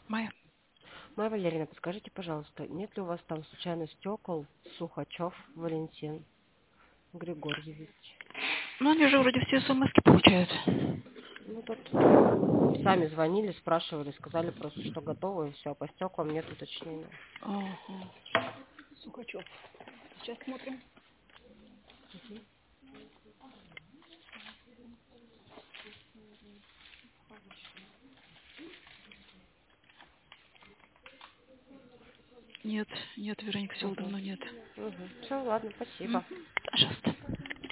Майя. Майя Валерьевна, подскажите, пожалуйста, нет ли у вас там случайно стекол Сухачев Валентин Григорьевич? Ну, они же вроде все смс-ки получают. Ну, тут сами звонили, спрашивали, сказали просто, что готовы, и все, по стеклам нет уточнения. Ага. Сухачев. Сейчас смотрим. Нет, нет, Вероника, все Угу. давно нет. Угу. Все, ладно, Угу. спасибо. Пожалуйста.